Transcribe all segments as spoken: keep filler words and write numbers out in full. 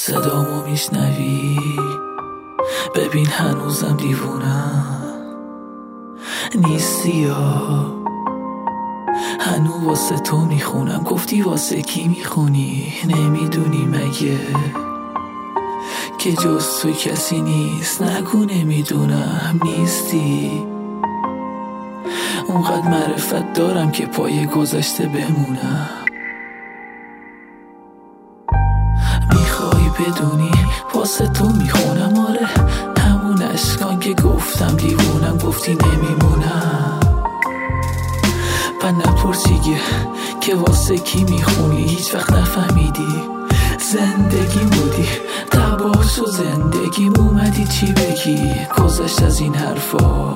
صدامو میشنوی؟ ببین هنوزم دیوونم نیستی یا هنوز واسه تو میخونم. گفتی واسه کی میخونی؟ نمیدونی مگه که جز تو کسی نیست؟ نگو نمیدونم نیستی. اونقدر معرفت دارم که پای گذشته بمونم. میخوای بدونی واسه تو میخونم؟ آره همون اشکان که گفتم دیوونم. گفتی نمیمونم و نپرسیگه که واسه کی میخونی. هیچ وقت نفهمیدی زندگی بودی تباس و زندگیم. اومدی چی بگی؟ گذشت از این حرفا.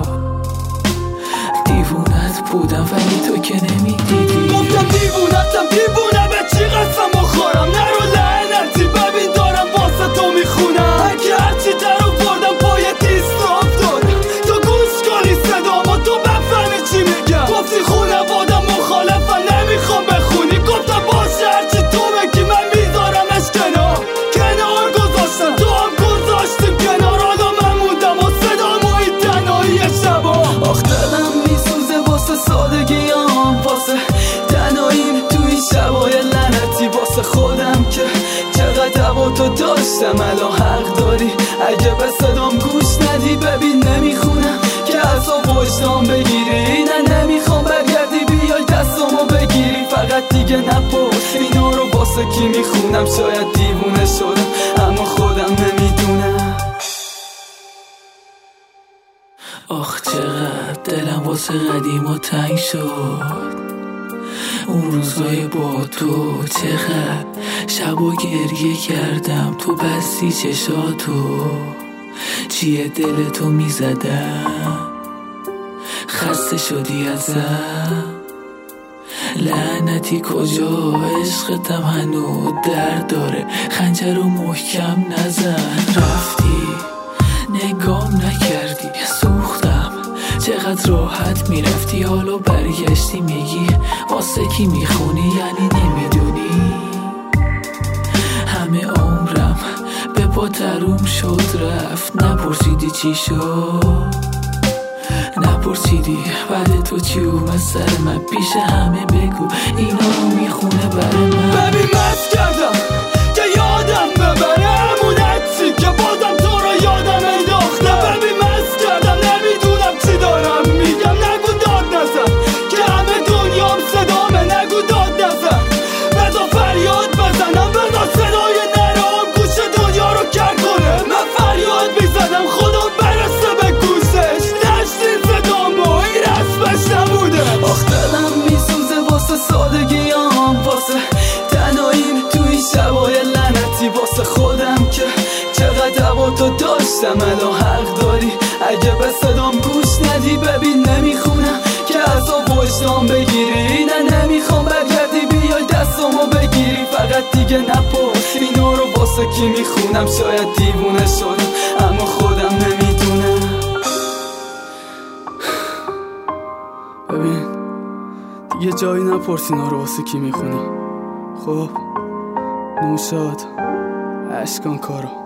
دیوونت بودم ولی تو که نمیدیدی. گفتم دیوونتم دیوونه به چی قسم بخورم. نرو لعنتی ببین دارم واسه تو میخونم. اگه هرچی در آوردم پای دیست افتادم. تو گوش کنی صدامو تو بفهمی چی میگم. گفتی خونوادم مخالفن نمیخوام بخونی. گفتم باشه هرچی تو بگی من میذارمش کنار. کنار گذاشتم تو هم گذاشتیم کنار. حالا من موندم و صدامو این تنهایی شبا. آخ دلم میسوزه واسه سادگیام، واسه تنهاییم تو این شبای لعنتی. واسه خودم که چقدر با تو داشتم الان حق داری. اگه به صدام گوش ندی ببین نمیخونم که عذاب وجدان بگیری. نه نمیخوام برگردی بیای دستامو بگیری. فقط دیگه نپرس اینا رو واسه کی میخونم. شاید دیوونه شدم اما خودم نمیدونم. آخ چقدر دلم واسه قدیم و تنگ شد. اون روزای با تو چقدر شب و گریه کردم. تو بستی چشاتو چیه دلتو میزدم. خسته شدی ازم لعنتی کجا؟ عشقتم هنو درد داره. خنجر رو محکم نزن. رفتی نگام نکردی سوختم. چقدر راحت میرفتی حالا برگشتی میگی واسه کی میخونی؟ یعنی نمیدونی همه عمرم به پا تروم شد رفت. نپرسیدی چی شد؟ نپرسیدی بعد تو چی اومد سر من؟ پیش همه بگو اینا رو میخونه برای من. ببین مست کردم که یادم ببره همون حدسی که بازم تو رو یادم انداخته. ببین مست کردم نمیدونم چی دارم میگم. نگو داد نزن که همه دنیام صدامه. نگو داد نزن بذار فریاد بزنم. بذار صدای نرام گوش دنیا رو کر کنه. من فریاد میزنم خدا برسه به گوشش. نشنین صدامو این رسمش نبوده. آخ دلم میسوزه واسه سادگیام، واسه تنهاییم تو این شبای لعنتی. واسه خودم که چقدر با تو داشتم الان حق داری. اگه به صدام گوش ندی ببین نمیخونم که عذاب وجدان بگیری. نه نمیخوام برگردی بیای دستامو بگیری. فقط دیگه نپرس اینا رو واسه کی میخونم. شاید دیوونه شدم اما خودم نمیدونم. ببین دیگه جایی نپرس اینا رو واسه کی میخونی. خب نوشاد اشکان کارو